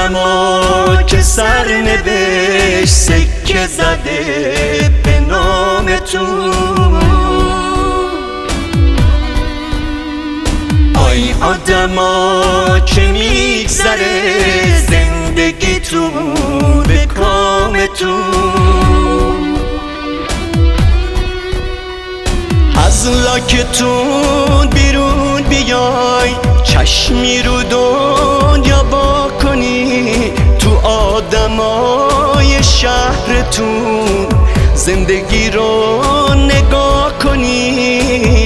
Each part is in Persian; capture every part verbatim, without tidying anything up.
آدما که سرنوشت سکه زده به نامتون. آی آدما که میگذره زندگیتون به کامتون. از لاکتون بیرون بیای، چشمی رو دنیا با کنی، تو آدمای شهرتون زندگی رو نگاه کنی.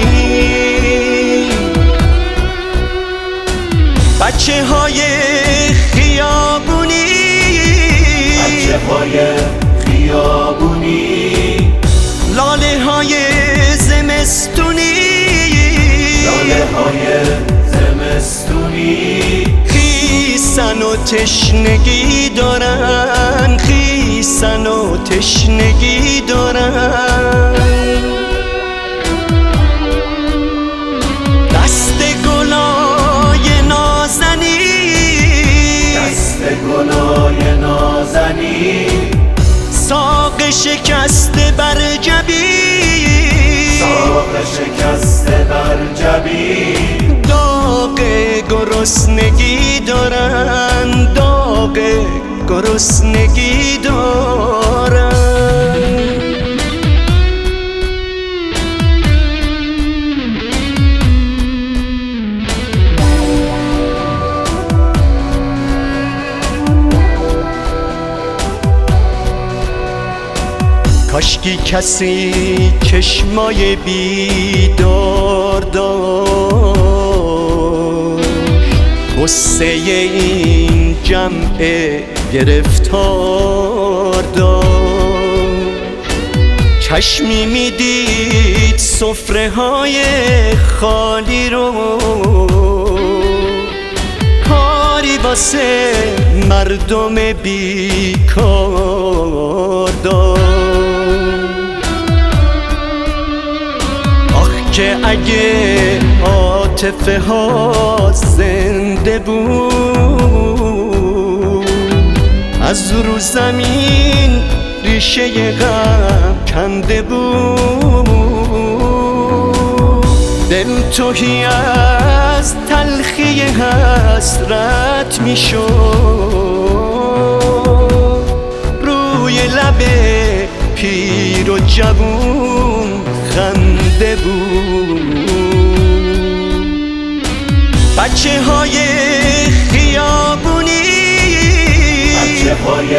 بچه های خیابونی، بچه های خیابونی، لاله های زمستونی، لاله های زمستونی، خیسن و تشنگی دارن، خیسن و تشنگی دارن. دست گلای نازنی، دست گلای نازنی، ساق شکسته بر جبین، ساق شکسته بر جبین، داغ گرسنگی دارن، داغ گرسنگی دارن. کاشکی کسی چشمای بیدار داشت، غصه این جمع گرفتار داشت. چشمی میدید سفره های خالی رو، کاری واسه مردم بیکار داشت. که اگه عاطفه ها زنده بود، از رو زمین ریشه غم کنده بود. دل تهی از تلخی حسرت میشد، روی لب پیر و جوون خنده بود. بچه های خیابونی، بچه های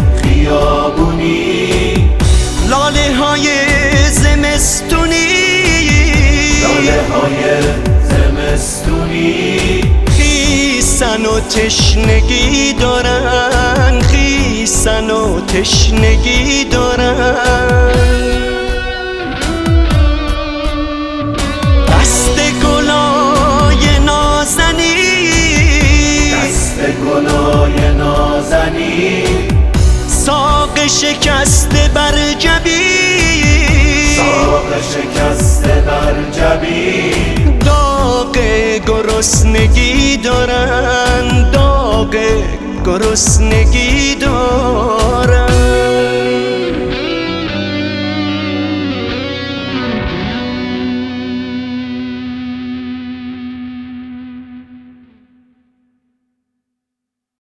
خیابونی، لاله های زمستونی، لاله های زمستونی، خیسن و تشنگی دارن، خیسن و تشنگی دارن. دست گلای نازنی، دست گلای نازنی، ساق شکسته بر جبین، ساق شکسته بر جبین، داغ گرسنگی دارن، داغ گرسنگی دارن.